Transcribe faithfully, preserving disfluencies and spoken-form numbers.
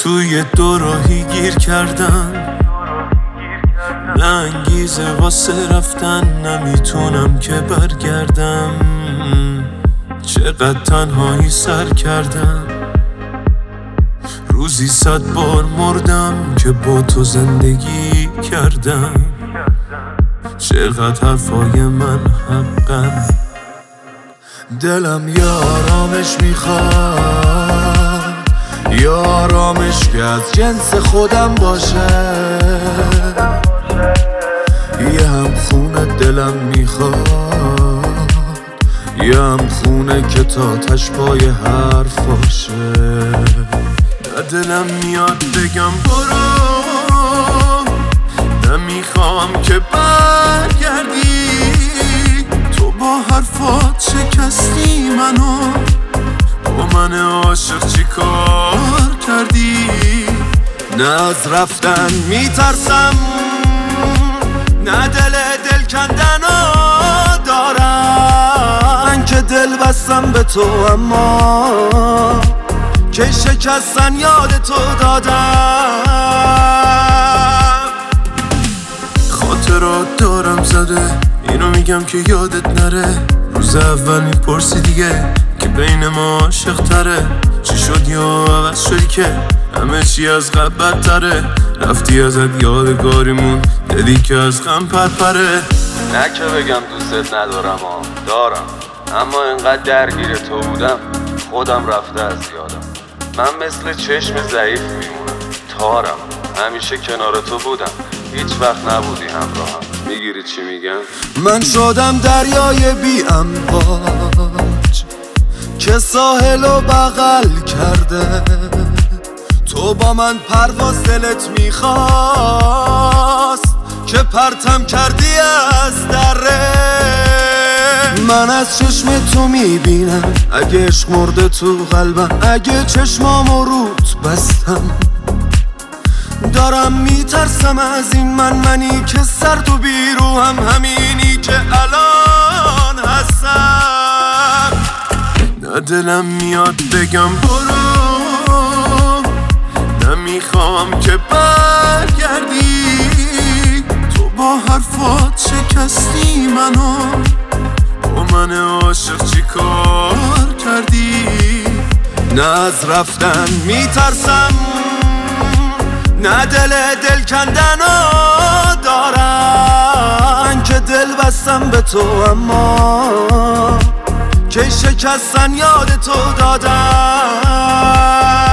توی دو راهی گیر کردم، نه انگیزه واسه رفتن، نمیتونم که برگردم. چقدر تنهایی سر کردم، روزی صد بار مردم که با تو زندگی کردم. چقدر حرفای من حقم، دلم یه آرامش میخواد، یه آرامش که از جنس خودم باشه. یه هم خونه دلم میخواد، یه هم خونه که تا تشپای حرف باشه. دلم میاد بگم برو، نمیخوام که برگردی. تو با حرفات شکستی منو، با من عاشق چی کار کردی؟ نه از رفتن میترسم، نه دل دل کندنو دارم. من که دل بستم به تو، اما که شکستن یاد تو دادم. خاطرات دارم زده، اینو میگم که یادت نره. روز اول میپرسی دیگه که بین ما عاشق تره. چی شد یا عوض شدی که همه چی از قبل بدتره؟ رفتی ازت یادگاریمون، دیدی که از غم پرپره. نه که بگم دوستت ندارم، ها دارم، اما انقدر درگیر تو بودم خودم رفته از یادم. من مثل چشم ضعیف میمونم، تارم، همیشه کنار تو بودم، هیچ وقت نبودی همراهم. میگیری چی میگم؟ من شدم دریای بی امواج که ساحلو بغل کرده. تو با من پرواز دلت میخواست که پرتم کردی از دره. من از چشم تو میبینم اگه عشق مرده تو قلبم، اگه چشمامو روت بستم. دارم میترسم از این من، منی که سرد و بیروهم، همینی که الان هستم. نه دلم میاد بگم برو، نمیخوام که برگردی. تو با حرفات شکستی منو، با من عاشق چی کار کردی؟ نه از رفتن میترسم، نه دل دل کندنو دارم. من که دل بستم به تو، اما که شکستن یاد تو دادم.